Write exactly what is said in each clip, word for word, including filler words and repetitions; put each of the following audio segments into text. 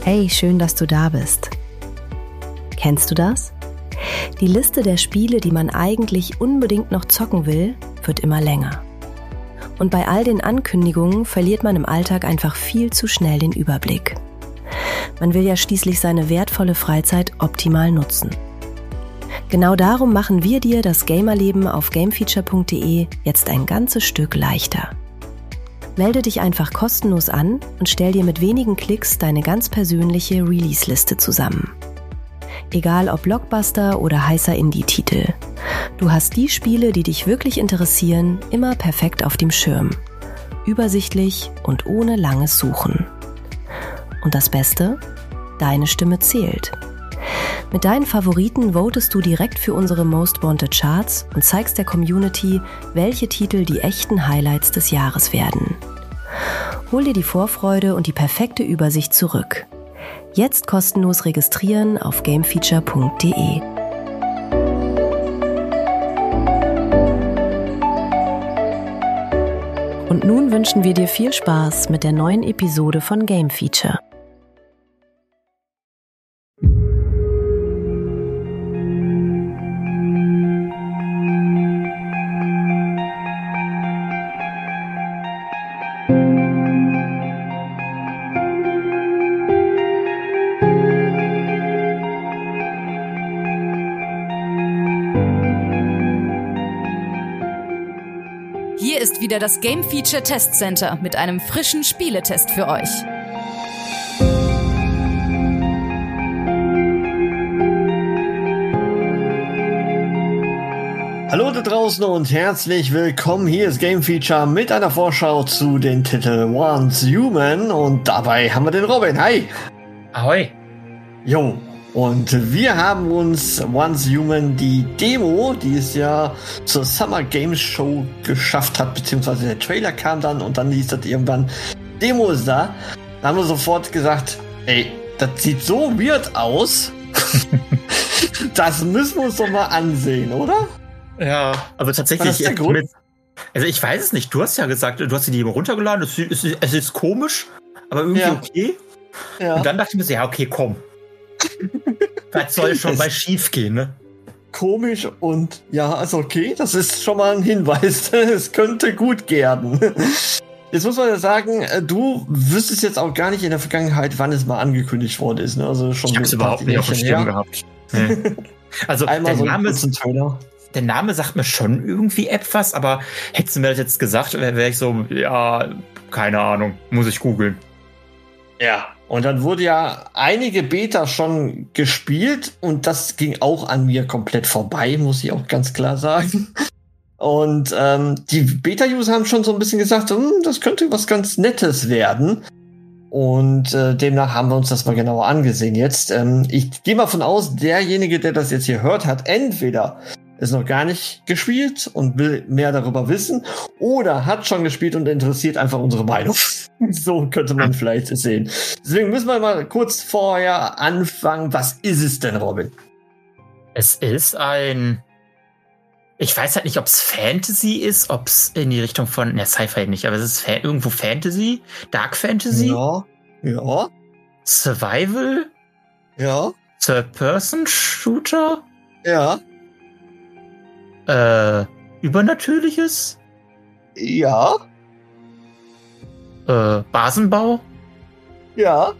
Hey, schön, dass du da bist. Kennst du das? Die Liste der Spiele, die man eigentlich unbedingt noch zocken will, wird immer länger. Und bei all den Ankündigungen verliert man im Alltag einfach viel zu schnell den Überblick. Man will ja schließlich seine wertvolle Freizeit optimal nutzen. Genau darum machen wir dir das Gamerleben auf gamefeature punkt de jetzt ein ganzes Stück leichter. Melde dich einfach kostenlos an und stell dir mit wenigen Klicks deine ganz persönliche Release-Liste zusammen. Egal ob Blockbuster oder heißer Indie-Titel. Du hast die Spiele, die dich wirklich interessieren, immer perfekt auf dem Schirm. Übersichtlich und ohne langes Suchen. Und das Beste? Deine Stimme zählt. Mit deinen Favoriten votest du direkt für unsere Most Wanted Charts und zeigst der Community, welche Titel die echten Highlights des Jahres werden. Hol dir die Vorfreude und die perfekte Übersicht zurück. Jetzt kostenlos registrieren auf gamefeature punkt de. Und nun wünschen wir dir viel Spaß mit der neuen Episode von Game Feature. Hier ist wieder das Game Feature Test Center mit einem frischen Spieletest für euch. Hallo da draußen und herzlich willkommen. Hier ist Game Feature mit einer Vorschau zu den Titeln Once Human und dabei haben wir den Robin. Hi! Ahoi! Jo, und wir haben uns Once Human, die Demo, die es ja zur Summer Games Show geschafft hat, beziehungsweise der Trailer kam dann und dann hieß das irgendwann, Demo ist da. Da haben wir sofort gesagt, ey, das sieht so weird aus. Das müssen wir uns doch mal ansehen, oder? Ja, also tatsächlich. Was ist der Grund? Mit, also ich weiß es nicht. Du hast ja gesagt, du hast die Demo runtergeladen. Es ist, es ist komisch, aber irgendwie Ja. okay. Ja. Und dann dachte ich mir so, ja, okay, komm. Was soll schon mal schief gehen, ne? Komisch und ja, also okay, das ist schon mal ein Hinweis. Es könnte gut werden. Jetzt muss man ja sagen, du wüsstest jetzt auch gar nicht in der Vergangenheit, wann es mal angekündigt worden ist. Ne? Also schon Ich hab's ein paar überhaupt nicht auf dem Jährchen Schirm her. gehabt. Nee. Also Einmal der so Name, einen kurzen Trailer. der Name sagt mir schon irgendwie etwas, aber hättest du mir das jetzt gesagt, wäre wär ich so, ja, keine Ahnung, muss ich googeln. Ja. Und dann wurde ja einige Beta schon gespielt und das ging auch an mir komplett vorbei, muss ich auch ganz klar sagen. Und ähm, die Beta-User haben schon so ein bisschen gesagt, hm, das könnte was ganz Nettes werden. Und äh, demnach haben wir uns das mal genauer angesehen jetzt. Ähm, ich gehe mal von aus, derjenige, der das jetzt hier hört, hat entweder es noch gar nicht gespielt und will mehr darüber wissen oder hat schon gespielt und interessiert einfach unsere Meinung. So könnte man vielleicht es sehen. Deswegen müssen wir mal kurz vorher anfangen. Was ist es denn, Robin? Es ist ein... Ich weiß halt nicht, ob es Fantasy ist, ob es in die Richtung von... Ne, Sci-Fi nicht, aber es ist fa- irgendwo Fantasy, Dark Fantasy, Ja, ja, Survival, ja, Third-Person-Shooter, ja, äh, Übernatürliches, ja, äh, Basenbau. ja.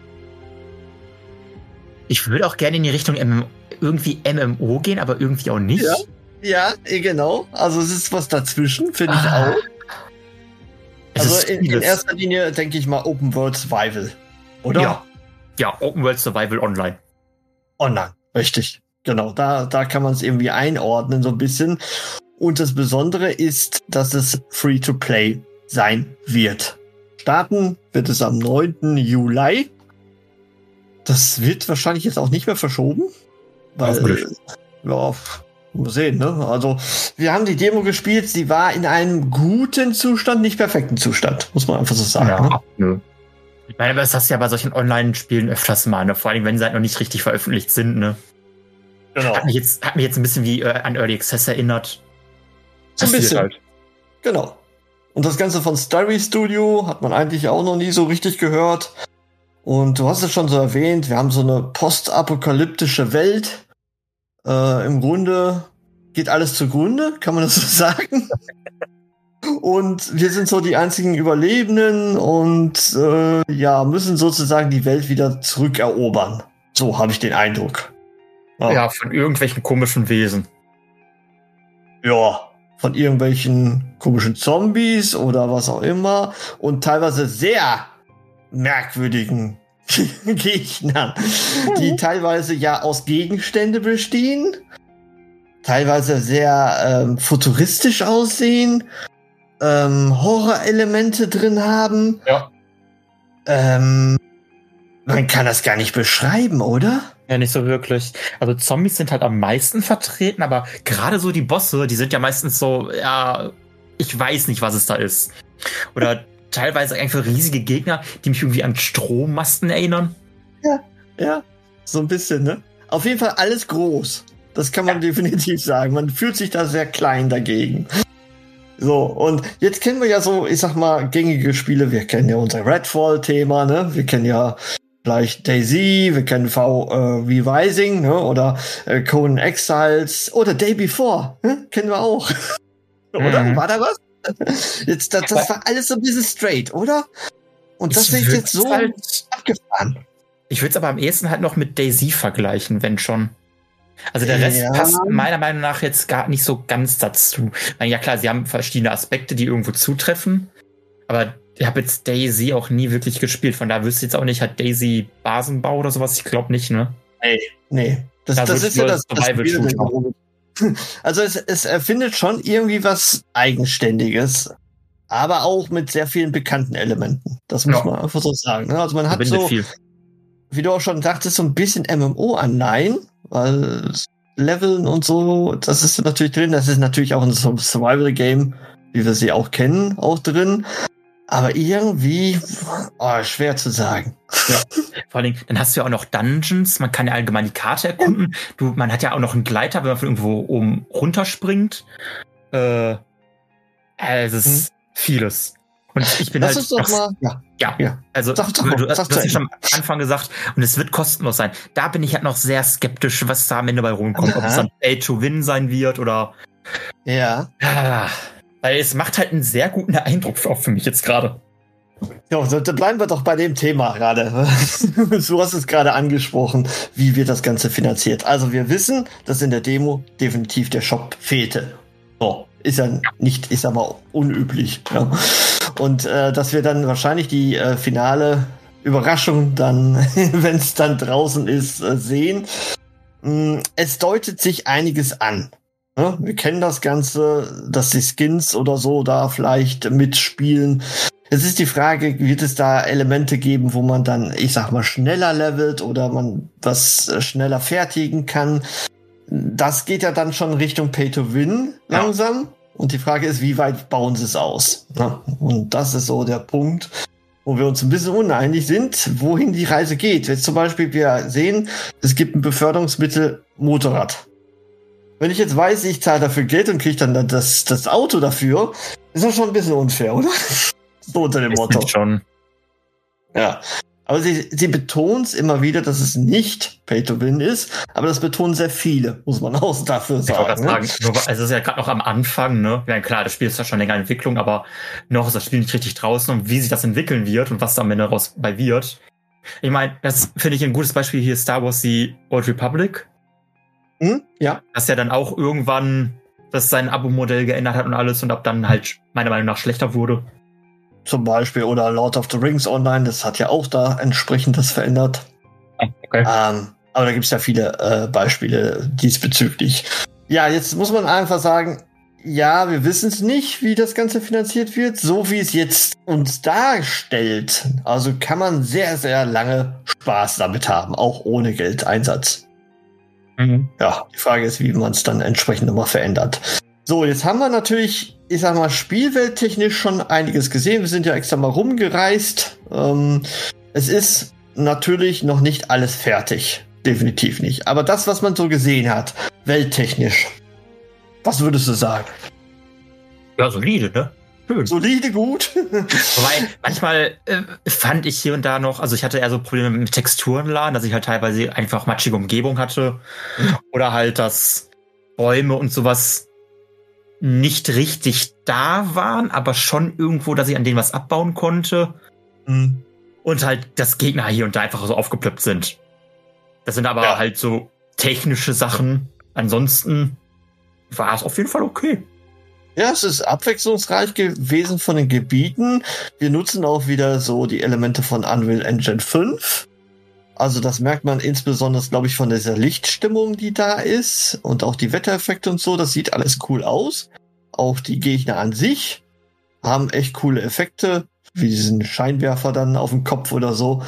Ich würde auch gerne in die Richtung M M irgendwie M M O gehen, aber irgendwie auch nicht. Ja. Ja, eh, genau. Also es ist was dazwischen, finde ich Ah. auch. Es Also ist in, in vieles. erster Linie denke ich mal Open World Survival, oder? Ja. Ja, Open World Survival Online. Online, richtig. Genau, da, da kann man es irgendwie einordnen so ein bisschen. Und das Besondere ist, dass es Free-to-Play sein wird. Starten wird es am neunten Juli. Das wird wahrscheinlich jetzt auch nicht mehr verschoben. Weil, Hoffentlich. ja, mal sehen, ne? Also, wir haben die Demo gespielt, sie war in einem guten Zustand, nicht perfekten Zustand, muss man einfach so sagen. Ja, Ne? nö. Ich meine, aber das hast du ja bei solchen Online-Spielen öfters mal, ne? Vor allem, wenn sie halt noch nicht richtig veröffentlicht sind, ne? Genau. Hat mich jetzt, hat mich jetzt ein bisschen wie äh, an Early Access erinnert. So ein Passiert bisschen. halt. Genau. Und das Ganze von Starry Studio hat man eigentlich auch noch nie so richtig gehört. Und du hast es schon so erwähnt, wir haben so eine postapokalyptische Welt. Äh, im Grunde geht alles zugrunde, kann man das so sagen? Und wir sind so die einzigen Überlebenden und äh, ja, müssen sozusagen die Welt wieder zurückerobern. So habe ich den Eindruck. Ja. ja, von irgendwelchen komischen Wesen. Ja, von irgendwelchen komischen Zombies oder was auch immer. Und teilweise sehr merkwürdigen Gegnern, die teilweise ja aus Gegenstände bestehen, teilweise sehr ähm, futuristisch aussehen, ähm, Horrorelemente drin haben. Ja. Ähm, man kann das gar nicht beschreiben, oder? Ja, nicht so wirklich. Also Zombies sind halt am meisten vertreten, aber gerade so die Bosse, die sind ja meistens so, ja, ich weiß nicht, was es da ist. Oder teilweise einfach riesige Gegner, die mich irgendwie an Strommasten erinnern. Ja, ja, so ein bisschen, ne? Auf jeden Fall alles groß. Das kann man ja definitiv sagen. Man fühlt sich da sehr klein dagegen. So, und jetzt kennen wir ja so, ich sag mal, gängige Spiele. Wir kennen ja unser Redfall-Thema, ne? Wir kennen ja vielleicht DayZ, wir kennen V äh, Rising, ne? Oder äh, Conan Exiles oder Day Before, ne? Kennen wir auch. Oder? Mhm. War da was? Jetzt, das, das war alles so ein bisschen straight, oder? Und das ist jetzt so halt abgefahren. Ich würde es aber am ehesten halt noch mit DayZ vergleichen, wenn schon. Also der Rest ja. passt meiner Meinung nach jetzt gar nicht so ganz dazu. Ja klar, sie haben verschiedene Aspekte, die irgendwo zutreffen, aber ich habe jetzt DayZ auch nie wirklich gespielt, von daher wüsste ich jetzt auch nicht, hat DayZ Basenbau oder sowas? Ich glaube nicht, ne? Nee, nee. Das, das, das ist ja das, das Spiel. Also es, es erfindet schon irgendwie was Eigenständiges, aber auch mit sehr vielen bekannten Elementen. Das muss ja. man einfach so sagen. Also man hat so, viel. Wie du auch schon sagtest, so ein bisschen M M O-Anleihen, weil Leveln und so, das ist natürlich drin. Das ist natürlich auch in so einem Survival-Game, wie wir sie auch kennen, auch drin. Aber irgendwie, oh, schwer zu sagen. Ja. Vor allem, dann hast du ja auch noch Dungeons. Man kann ja allgemein die Karte erkunden. Du, man hat ja auch noch einen Gleiter, wenn man von irgendwo oben runterspringt. Äh, es ist hm. vieles. Und ich bin Lass halt. Uns doch mal, ja. Ja, ja. Also sag doch, du, du, sag du hast ja schon am Anfang gesagt, und es wird kostenlos sein. Da bin ich halt noch sehr skeptisch, was da am Ende bei rumkommt. Aha. Ob es dann Pay to Win sein wird oder. Ja. Ah, weil es macht halt einen sehr guten Eindruck auch für mich jetzt gerade. Ja, da bleiben wir doch bei dem Thema gerade. Du hast es gerade angesprochen, wie wird das Ganze finanziert. Also wir wissen, dass in der Demo definitiv der Shop fehlte. So, ist ja nicht, ist aber unüblich. Ja. Und äh, dass wir dann wahrscheinlich die äh, finale Überraschung dann, wenn es dann draußen ist, äh, sehen. Mm, es deutet sich einiges an. Ja, wir kennen das Ganze, dass die Skins oder so da vielleicht mitspielen. Es ist die Frage, wird es da Elemente geben, wo man dann, ich sag mal, schneller levelt oder man was schneller fertigen kann. Das geht ja dann schon Richtung Pay-to-Win langsam. Ja. Und die Frage ist, wie weit bauen sie es aus? Ja, und das ist so der Punkt, wo wir uns ein bisschen uneinig sind, wohin die Reise geht. Jetzt zum Beispiel, wir sehen, es gibt ein Beförderungsmittel Motorrad. Wenn ich jetzt weiß, ich zahle dafür Geld und kriege dann das, das Auto dafür, ist das schon ein bisschen unfair, oder? So unter dem Motto. Schon. Ja. Aber sie, sie betont es immer wieder, dass es nicht Pay-to-Win ist, aber das betonen sehr viele, muss man auch dafür sagen. Ne? sagen nur, also es ist ja gerade noch am Anfang, ne? Ja, klar, das Spiel ist ja schon länger in Entwicklung, aber noch ist das Spiel nicht richtig draußen und wie sich das entwickeln wird und was da am Ende raus bei wird. Ich meine, das finde ich ein gutes Beispiel hier, Star Wars The Old Republic. Hm? Ja. Das ja dann auch irgendwann das sein Abo-Modell geändert hat und alles und ab dann halt meiner Meinung nach schlechter wurde. Zum Beispiel, oder Lord of the Rings Online, das hat ja auch da entsprechend das verändert. Okay. Ähm, aber da gibt es ja viele äh, Beispiele diesbezüglich. Ja, jetzt muss man einfach sagen, ja, wir wissen es nicht, wie das Ganze finanziert wird, so wie es jetzt uns darstellt. Also kann man sehr, sehr lange Spaß damit haben, auch ohne Geldeinsatz. Mhm. Ja, die Frage ist, wie man es dann entsprechend nochmal verändert. So, jetzt haben wir natürlich, ich sag mal, spielwelttechnisch schon einiges gesehen. Wir sind ja extra mal rumgereist. Ähm, es ist natürlich noch nicht alles fertig. Definitiv nicht. Aber das, was man so gesehen hat, welttechnisch, was würdest du sagen? Ja, solide, ne? schön. Solide gut. Wobei, manchmal äh, fand ich hier und da noch, also ich hatte eher so Probleme mit Texturenladen, dass ich halt teilweise einfach matschige Umgebung hatte. Mhm. Oder halt, dass Bäume und sowas nicht richtig da waren, aber schon irgendwo, dass ich an denen was abbauen konnte. Mhm. Und halt, dass Gegner hier und da einfach so aufgeplöppt sind. Das sind aber ja. halt so technische Sachen. Ansonsten war es auf jeden Fall okay. Ja, es ist abwechslungsreich gewesen von den Gebieten. Wir nutzen auch wieder so die Elemente von Unreal Engine fünf. Also das merkt man insbesondere, glaube ich, von dieser Lichtstimmung, die da ist. Und auch die Wettereffekte und so. Das sieht alles cool aus. Auch die Gegner an sich haben echt coole Effekte. Wie diesen Scheinwerfer dann auf dem Kopf oder so.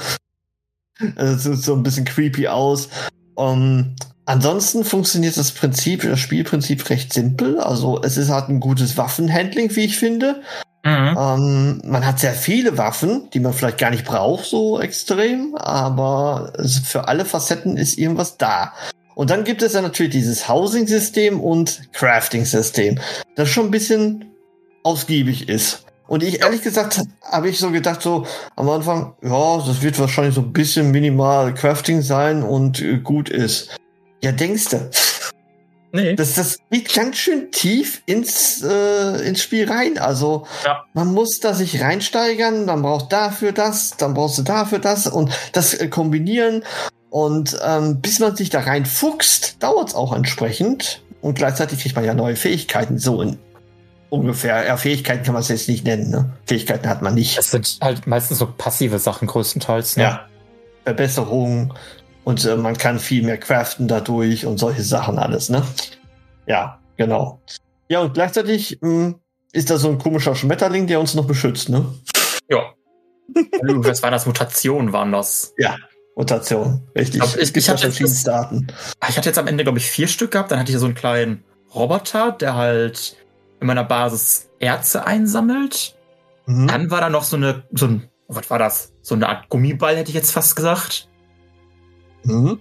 Es sieht so ein bisschen creepy aus. Um, ansonsten funktioniert das Prinzip, das Spielprinzip recht simpel. Also es ist halt ein gutes Waffenhandling, wie ich finde. Mhm. Um, man hat sehr viele Waffen, die man vielleicht gar nicht braucht, so extrem. Aber es, für alle Facetten ist irgendwas da. Und dann gibt es ja natürlich dieses Housing-System und Crafting-System, das schon ein bisschen ausgiebig ist. Und ich, ehrlich gesagt, habe ich so gedacht, so am Anfang, ja, das wird wahrscheinlich so ein bisschen minimal Crafting sein und äh, gut ist. Ja, denkst du? Nee. Das, das geht ganz schön tief ins, äh, ins Spiel rein. Also, ja. Man muss da sich reinsteigern, man braucht dafür das, dann brauchst du dafür das und das äh, kombinieren. Und ähm, bis man sich da reinfuchst, dauert es auch entsprechend. Und gleichzeitig kriegt man ja neue Fähigkeiten, so in ungefähr. Ja, Fähigkeiten kann man es jetzt nicht nennen, ne? Fähigkeiten hat man nicht. Es sind halt meistens so passive Sachen größtenteils, ne? Ja. Verbesserungen und äh, man kann viel mehr craften dadurch und solche Sachen alles, ne? Ja, genau. Ja, und gleichzeitig mh, ist da so ein komischer Schmetterling, der uns noch beschützt, ne? Ja. Was waren das? Mutationen waren das? Ja, Mutationen, richtig. Ich, ich, ich, hatte jetzt, ich hatte jetzt am Ende, glaube ich, vier Stück gehabt. Dann hatte ich so einen kleinen Roboter, der halt in meiner Basis Erze einsammelt. Mhm. Dann war da noch so eine, so ein, was war das? So eine Art Gummiball, hätte ich jetzt fast gesagt. Mhm.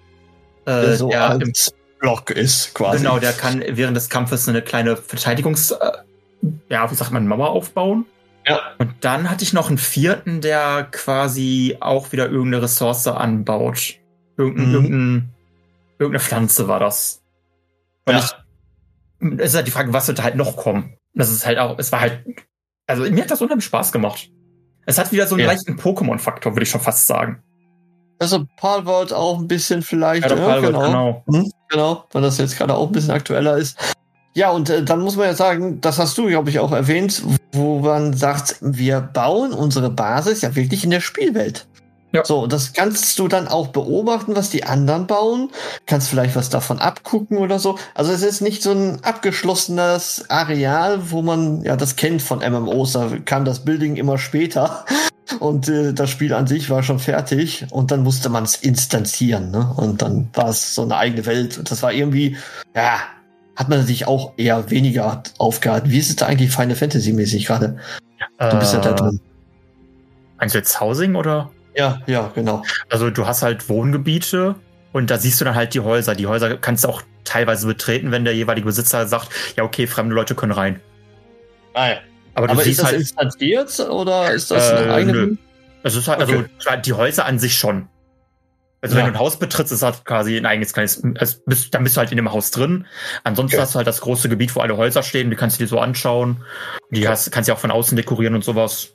Äh, der so der als Block ist, quasi. Genau, der kann während des Kampfes eine kleine Verteidigungs-, äh, ja, wie sagt man, Mauer aufbauen. Ja. Und dann hatte ich noch einen vierten, der quasi auch wieder irgendeine Ressource anbaut. Irgendein, mhm. irgendein, irgendeine Pflanze war das. Und ja. ich, es ist halt die Frage, was wird halt noch kommen? Das ist halt auch, es war halt, also mir hat das unheimlich Spaß gemacht. Es hat wieder so einen ja. leichten Pokémon-Faktor, würde ich schon fast sagen. Also Palworld auch ein bisschen vielleicht. Ja, ja, genau. Genau. Hm, genau, weil das jetzt gerade auch ein bisschen aktueller ist. Ja, und äh, dann muss man ja sagen, das hast du, glaube ich, auch erwähnt, wo man sagt, wir bauen unsere Basis ja wirklich in der Spielwelt. Ja. So, und das kannst du dann auch beobachten, was die anderen bauen. Kannst vielleicht was davon abgucken oder so. Also es ist nicht so ein abgeschlossenes Areal, wo man, ja, das kennt von M M Os, da kam das Building immer später. Und äh, das Spiel an sich war schon fertig. Und dann musste man es instanzieren, ne? Und dann war es so eine eigene Welt. Und das war irgendwie, ja, hat man sich auch eher weniger aufgehalten. Wie ist es da eigentlich Final Fantasy-mäßig gerade? Äh, du bist ja da drin. Meinst du jetzt Housing oder? Ja, ja, genau. Also du hast halt Wohngebiete und da siehst du dann halt die Häuser. Die Häuser kannst du auch teilweise betreten, wenn der jeweilige Besitzer sagt, ja okay, fremde Leute können rein. Ah, ja. Aber, du Aber siehst ist das halt, instanziert oder ist das äh, eine eigene? Nö. Es ist halt, okay. Also die Häuser an sich schon. Also ja. Wenn du ein Haus betrittst, ist halt quasi ein eigenes kleines, also bist, dann bist du halt in dem Haus drin. Ansonsten okay. hast du halt das große Gebiet, wo alle Häuser stehen, die kannst du dir so anschauen. Die okay. hast, kannst du auch von außen dekorieren und sowas.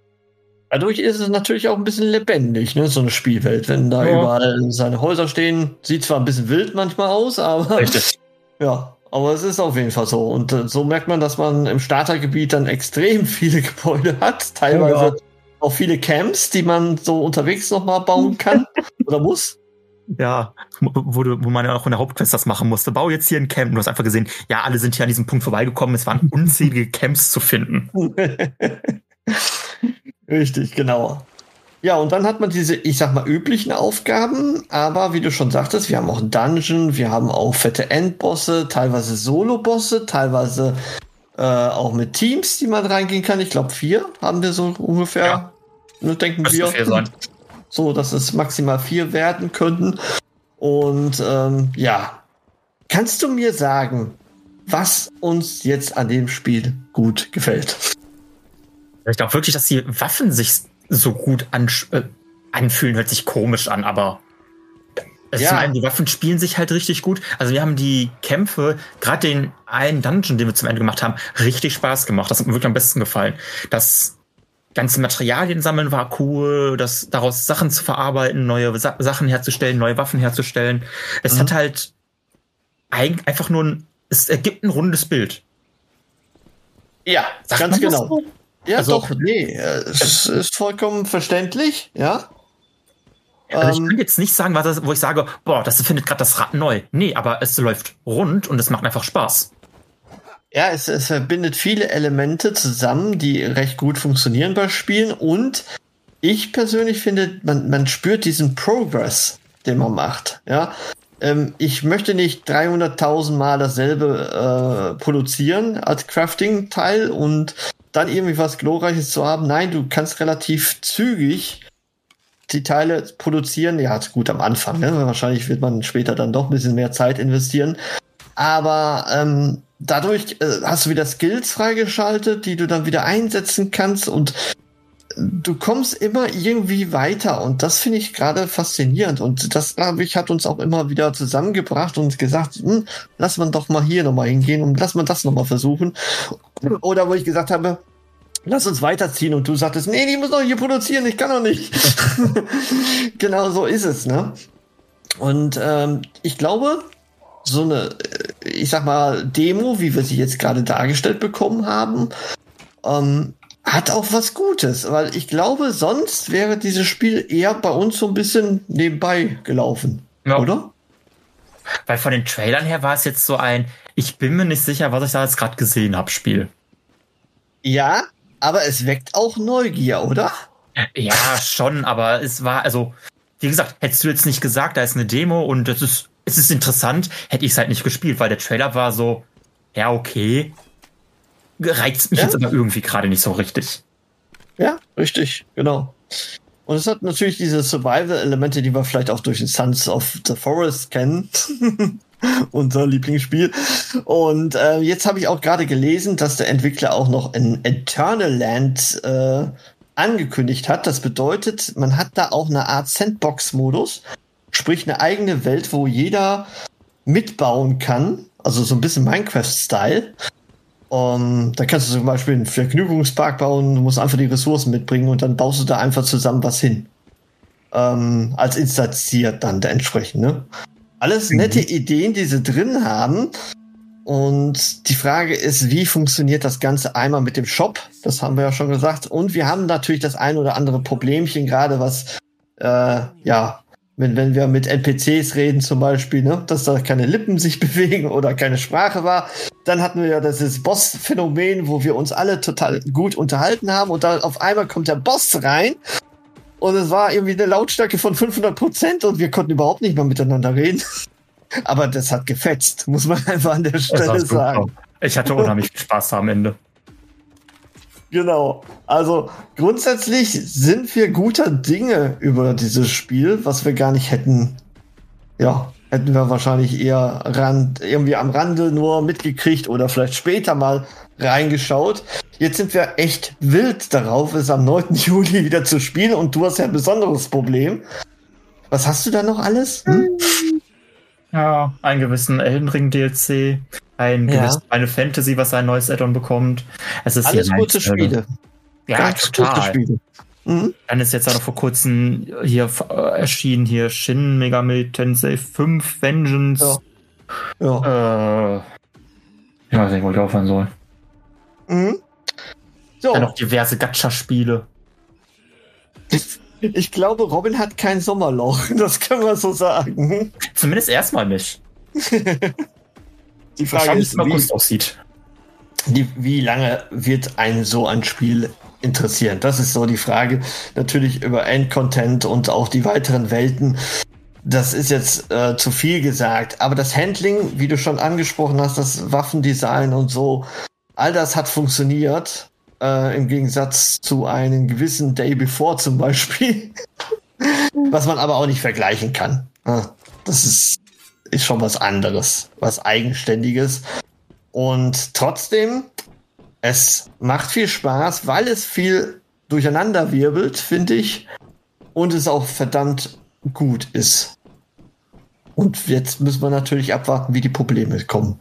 Dadurch ist es natürlich auch ein bisschen lebendig, ne, so eine Spielwelt, wenn da ja. überall seine Häuser stehen. Sieht zwar ein bisschen wild manchmal aus, aber richtig. Ja, aber es ist auf jeden Fall so. Und äh, so merkt man, dass man im Startergebiet dann extrem viele Gebäude hat, teilweise ja. auch viele Camps, die man so unterwegs nochmal bauen kann oder muss. Ja, wo, du, wo man ja auch in der Hauptquest das machen musste. Bau jetzt hier ein Camp. Du hast einfach gesehen, ja, alle sind hier an diesem Punkt vorbeigekommen. Es waren unzählige Camps zu finden. Richtig, genau. Ja, und dann hat man diese, ich sag mal, üblichen Aufgaben, aber wie du schon sagtest, wir haben auch einen Dungeon, wir haben auch fette Endbosse, teilweise Solo-Bosse, teilweise äh, auch mit Teams, die man reingehen kann. Ich glaube, vier haben wir so ungefähr, ja. ne, denken das wir. Vier sein. So, dass es maximal vier werden könnten. Und ähm, ja, kannst du mir sagen, was uns jetzt an dem Spiel gut gefällt? Ich glaube wirklich, dass die Waffen sich so gut ansch- äh, anfühlen, hört sich komisch an, aber also Ja. zum einen, die Waffen spielen sich halt richtig gut. Also wir haben die Kämpfe, gerade den einen Dungeon, den wir zum Ende gemacht haben, richtig Spaß gemacht. Das hat mir wirklich am besten gefallen. Das ganze Materialien sammeln war cool, das daraus Sachen zu verarbeiten, neue Sa- Sachen herzustellen, neue Waffen herzustellen. Es Mhm. hat halt ein, einfach nur ein, es ergibt ein rundes Bild. Ja, Sagt ganz man das genau. so? Ja, Also- doch, nee, äh, es ist vollkommen verständlich, ja. Also ich Ähm, kann jetzt nicht sagen, was das, wo ich sage, boah, das findet gerade das Rad neu. Nee, aber es läuft rund und es macht einfach Spaß. Ja, es, es verbindet viele Elemente zusammen, die recht gut funktionieren bei Spielen. Und ich persönlich finde, man, man spürt diesen Progress, den man macht. Ja, ähm, ich möchte nicht dreihunderttausend Mal dasselbe äh, produzieren als Crafting-Teil und dann irgendwie was Glorreiches zu haben. Nein, du kannst relativ zügig die Teile produzieren. Ja, gut am Anfang. Ne? Wahrscheinlich wird man später dann doch ein bisschen mehr Zeit investieren. Aber ähm, dadurch äh, hast du wieder Skills freigeschaltet, die du dann wieder einsetzen kannst und du kommst immer irgendwie weiter und das finde ich gerade faszinierend und das, glaube ich, hat uns auch immer wieder zusammengebracht und gesagt, hm, lass man doch mal hier nochmal hingehen und lass man das nochmal versuchen. Oder wo ich gesagt habe, lass uns weiterziehen und du sagtest, nee, ich muss doch hier produzieren, ich kann doch nicht. Genau so ist es, ne? Und ähm, ich glaube, so eine, ich sag mal, Demo, wie wir sie jetzt gerade dargestellt bekommen haben, ähm, hat auch was Gutes, weil ich glaube, sonst wäre dieses Spiel eher bei uns so ein bisschen nebenbei gelaufen, Ja. oder? Weil von den Trailern her war es jetzt so ein, ich bin mir nicht sicher, was ich da jetzt gerade gesehen habe, Spiel. Ja, aber es weckt auch Neugier, oder? Ja, schon, aber es war, also, wie gesagt, hättest du jetzt nicht gesagt, da ist eine Demo und es ist, es ist interessant, hätte ich es halt nicht gespielt, weil der Trailer war so, ja, okay, reizt mich Ja. jetzt aber irgendwie gerade nicht so richtig. Ja, richtig, genau. Und es hat natürlich diese Survival-Elemente, die wir vielleicht auch durch den Sons of the Forest kennen. Unser Lieblingsspiel. Und äh, jetzt habe ich auch gerade gelesen, dass der Entwickler auch noch ein Eternal Land äh, angekündigt hat. Das bedeutet, man hat da auch eine Art Sandbox-Modus, sprich eine eigene Welt, wo jeder mitbauen kann. Also so ein bisschen Minecraft-Style. Um, da kannst du zum Beispiel einen Vergnügungspark bauen, du musst einfach die Ressourcen mitbringen und dann baust du da einfach zusammen was hin. Ähm, als instanziert dann entsprechend, ne? Alles nette Ideen, die sie drin haben. Und die Frage ist, wie funktioniert das Ganze einmal mit dem Shop? Das haben wir ja schon gesagt. Und wir haben natürlich das ein oder andere Problemchen, gerade was, äh, ja, wenn, wenn wir mit N P Cs reden zum Beispiel, ne, dass da keine Lippen sich bewegen oder keine Sprache war. Dann hatten wir ja dieses Boss-Phänomen, wo wir uns alle total gut unterhalten haben und dann auf einmal kommt der Boss rein und es war irgendwie eine Lautstärke von fünfhundert Prozent und wir konnten überhaupt nicht mehr miteinander reden. Aber das hat gefetzt, muss man einfach an der Das war Stelle super. sagen. Ich hatte unheimlich viel Spaß da am Ende. Genau. Also grundsätzlich sind wir guter Dinge über dieses Spiel, was wir gar nicht hätten, ja, hätten wir wahrscheinlich eher Rand, irgendwie am Rande nur mitgekriegt oder vielleicht später mal reingeschaut. Jetzt sind wir echt wild darauf, es am neunten Juli wieder zu spielen und du hast ja ein besonderes Problem. Was hast du da noch alles? Hm? Ja, einen gewissen Elden Ring D L C, ein Ja. gewisses Final Fantasy, was ein neues Add-on bekommt. Es ist Alles hier gute rein- Spiele. Ja, Ganz gute total. Spiele. Mhm. Dann ist jetzt auch noch vor kurzem hier äh, erschienen, hier Shin Megami Tensei fünf Vengeance. Ja. Ja. Äh, ich weiß nicht, wo ich aufhören soll. Mhm. So. Dann noch diverse Gacha-Spiele. Ich glaube, Robin hat kein Sommerloch. Das können wir so sagen. Zumindest erstmal nicht. Die Frage Wahrscheinlich, ist, wie wie, August aussieht. die, wie lange wird ein so ein Spiel interessieren? Das ist so die Frage. Natürlich über Endcontent und auch die weiteren Welten. Das ist jetzt äh, zu viel gesagt. Aber das Handling, wie du schon angesprochen hast, das Waffendesign und so, all das hat funktioniert. Äh, im Gegensatz zu einem gewissen Day Before zum Beispiel. Was man aber auch nicht vergleichen kann. Ja, das ist, ist schon was anderes, was Eigenständiges. Und trotzdem Es macht viel Spaß, weil es viel durcheinander wirbelt, finde ich. Und es auch verdammt gut ist. Und jetzt müssen wir natürlich abwarten, wie die Probleme kommen.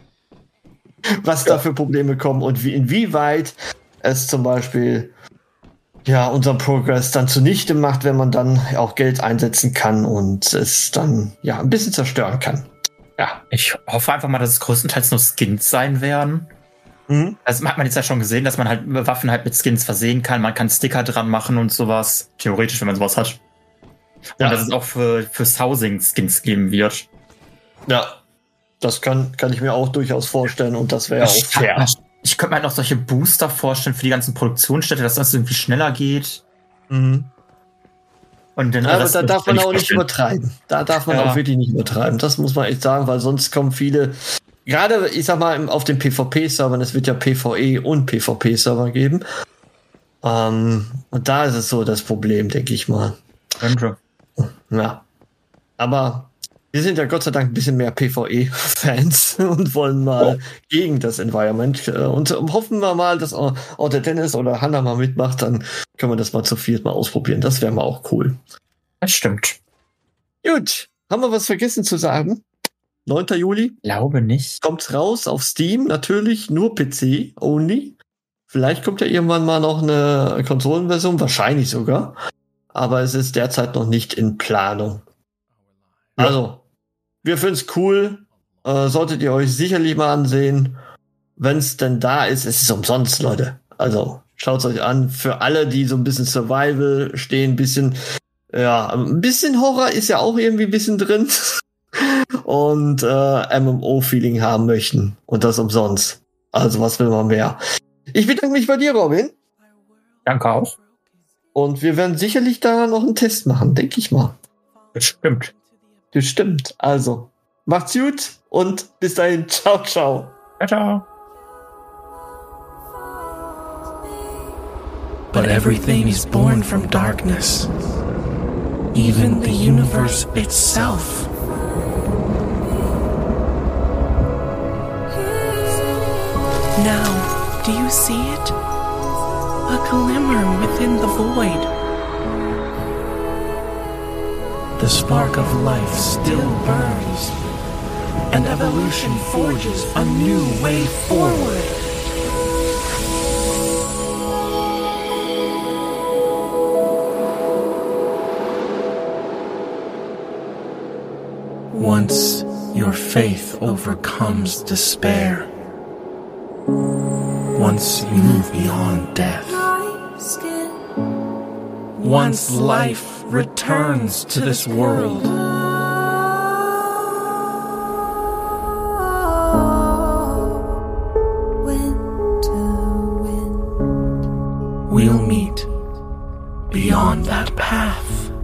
Was ja. da für Probleme kommen und wie, inwieweit es zum Beispiel ja unseren Progress dann zunichte macht, wenn man dann auch Geld einsetzen kann und es dann ja ein bisschen zerstören kann. Ja. Ich hoffe einfach mal, dass es größtenteils nur Skins sein werden. Mhm. Also hat man jetzt ja schon gesehen, dass man halt Waffen halt mit Skins versehen kann. Man kann Sticker dran machen und sowas. Theoretisch, wenn man sowas hat. Und ja. dass es auch für, fürs Housing Skins geben wird. Ja, das kann, kann ich mir auch durchaus vorstellen und das wäre auch fair. Ich, ich könnte mir halt noch solche Booster vorstellen für die ganzen Produktionsstätte, dass das irgendwie schneller geht. Mhm. Und dann, ja, aber da darf man auch nicht übertreiben. Da darf man ja. auch wirklich nicht übertreiben. Das muss man echt sagen, weil sonst kommen viele, gerade, ich sag mal, auf den PvP-Servern, es wird ja PvE und PvP-Server geben. Ähm, und da ist es so das Problem, denke ich mal. Danke. Ja. Aber wir sind ja Gott sei Dank ein bisschen mehr PvE-Fans und wollen mal oh. gegen das Environment. Und hoffen wir mal, dass auch der Dennis oder Hannah mal mitmacht, dann können wir das mal zu viert mal ausprobieren. Das wäre mal auch cool. Das stimmt. Gut. Haben wir was vergessen zu sagen? neunter Juli? Glaube nicht. Kommt raus auf Steam, natürlich nur P C only. Vielleicht kommt ja irgendwann mal noch eine Konsolenversion, wahrscheinlich sogar. Aber es ist derzeit noch nicht in Planung. Ja. Also, wir finden es cool. Äh, solltet ihr euch sicherlich mal ansehen. Wenn es denn da ist, es ist umsonst, Leute. Also, schaut es euch an. Für alle, die so ein bisschen Survival stehen, ein bisschen, ja, ein bisschen Horror ist ja auch irgendwie ein bisschen drin. Und äh, M M O-Feeling haben möchten. Und das umsonst. Also, was will man mehr? Ich bedanke mich bei dir, Robin. Danke auch. Und wir werden sicherlich da noch einen Test machen, denke ich mal. Bestimmt. Bestimmt. Also, macht's gut und bis dahin. Ciao, ciao. Ciao, ciao. But everything is born from darkness. Even the universe itself. Now, do you see it? A glimmer within the void. The spark of life still burns, and evolution forges a new way forward. Once your faith overcomes despair, once you move beyond death, once life returns to this world, we'll meet beyond that path.